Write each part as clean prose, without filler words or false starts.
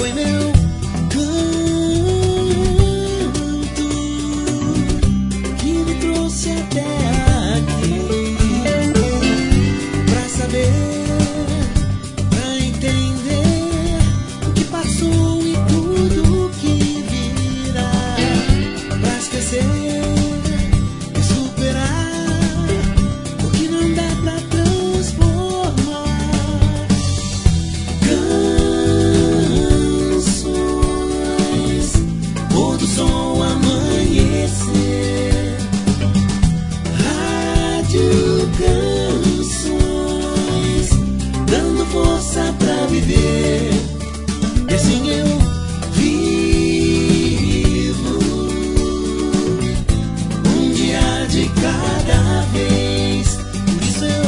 foi meu canto que me trouxe até aqui, pra saber, pra entender o que passou e tudo que virá, pra esquecer e superar o que não dá pra transformar. Canções, pôr do sol, amanhecer, rádio canções, dando força pra viver. E assim eu vivo, um dia de cada vez. Por isso eu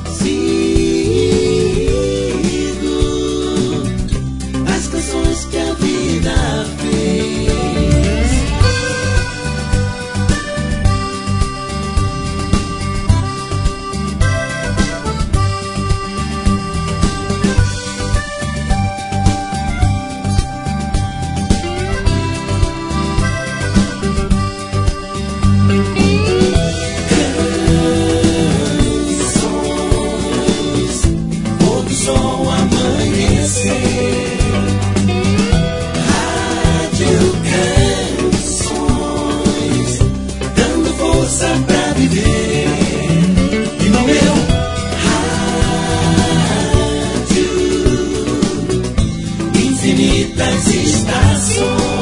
sigo as canções que a vida fez. Canções, pôr do sol, amanhecer, rádio canções, dando força pra viver. E no meu rádio, infinitas estações.